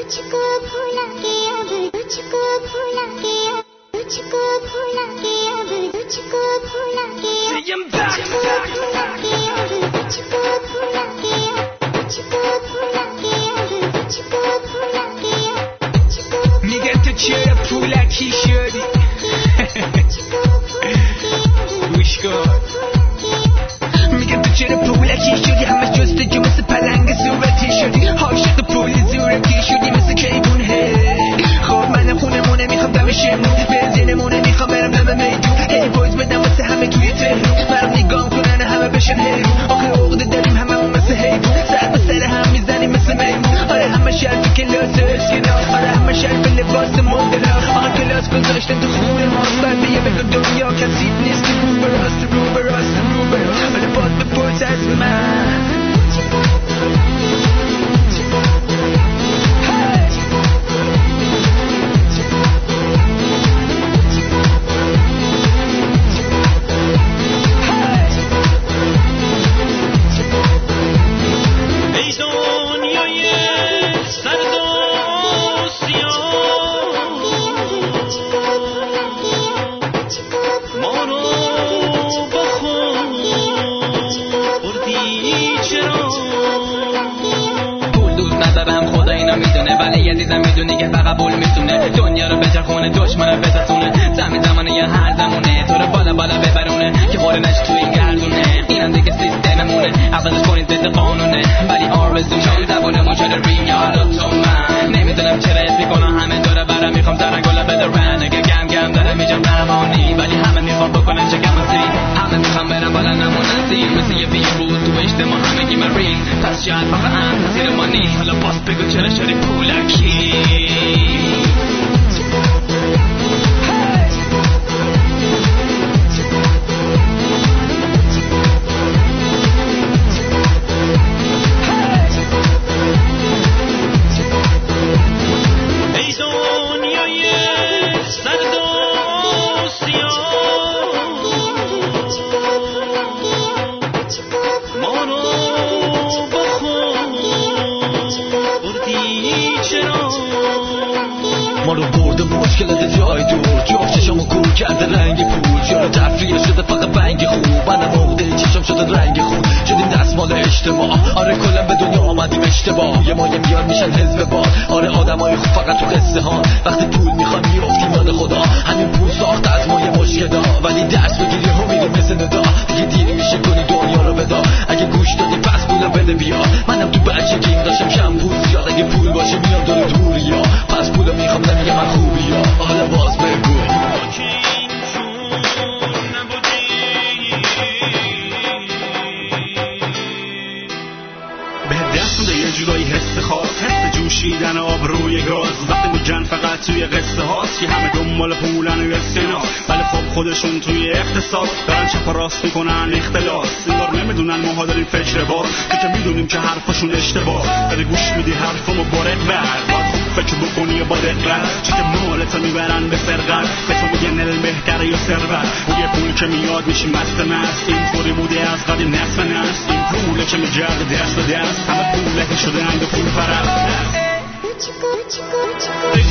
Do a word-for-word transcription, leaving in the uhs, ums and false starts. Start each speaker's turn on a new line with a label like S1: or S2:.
S1: तुझको भूला के अब तुझको भूला के अब तुझको भूला के अब तुझको भूला के तुझको भूला के अब तुझको भूला के तुझको भूला के अब तुझको भूला के
S2: میگه تو چرا پولکی شدی گوش کن میگه تو چرا پولکی شدی همه جستجو مثل پلنگ صورتی شدی عاشق پول زورکی شدی مثل کیبون هی خب من خونمونه میخوام دم شمرون بنزینمونه میخوام برم دم میدون هی بویز بدم واسه همه توی تهرون مرم نگام کنن همه بشن هیرون آخه عقده داریم همه اون مثل حیبون سر به سر هم میزنیم مثل میمون آره همه شرف کلاس اسکنار آره همه شرف لباس مدلا آخه کلاس گذاشتن تو خون ماست بر بیه بگو دنیا کسیب نیست رو به راست رو به راست رو به راست ولی باز بپرس از من
S3: میدونی که فقط بول میتونه دنیا رو بچرخونه دشمن رو بتسونه زمین زمانه یه هر زمونه تو رو بالا بالا ببرونه که خوره نش تو این گردونه اینم دیگه سیستممونه عوضش کنید ضد قانونه ولی آرزو شد زبونمون شده ریم یالا تو من نمیدونم چرا اسمی کنم همه داره برم میخوام سرنگولا بدرن اگه گم گم داره میجم رمانی ولی همه میخوام بکنن شکم و سیر همه میخوام برم بالا نمونن سیر مثل یه بیرود تو اجتماع همه گی مرین پس شاید فقط هم تاثیر ما نیست حالا باس بگو چرا شدی پولکی
S4: ما رو برده مشکلات جای دور جفت چشمو کور کرده رنگ پول جارو تفریه شده فقط بنگ خوب منم عقده چشم شده رنگ خون شدیم دستمال اجتماع آره کلا به دنیا آمدیم اشتباه یه مایه میان میشن حزب باد آره آدمای خوب فقط تو قصه ها وقتی پول میخوان میافتیم یاد خدا همین پول ساخته از ما یه مشکلا ولی درس بگیری هم میریم مثل ندا دیگه دیر میشه کنی دنیا رو بدا اگه گوش دادی پس پولو بده بیا منم تو بچگیم داشتم کم پول زیاد اگه پول باشه میام دور دوریا پس پولو میخوام نمیگه من خوبی ها حالا باز بگو
S5: به دست میده یه جورایی حس خاص حس جوشیدن آب روی گاز وقتی میگن فقط توی قصه هاست که همه دنبال پولن و استناس ولی خب خودشون توی اقتصاد دارن چپ و راست میکنن اختلاس انگار نمیدونن ماها داریم فکر باز تو که میدونیم که حرفشون اشتباه ولی گوش میدی حرفمو با رقبت باید خوب فکر بکنی و با دقت چی که مالتو میبرن به سرقت به تو میگن المهتر یا ثروت روی پول که میاد میشی مست مست اینطوری بوده از قدیم نصف نست این پوله که میگرده دست به دست همه پوله که شده اند پول پرست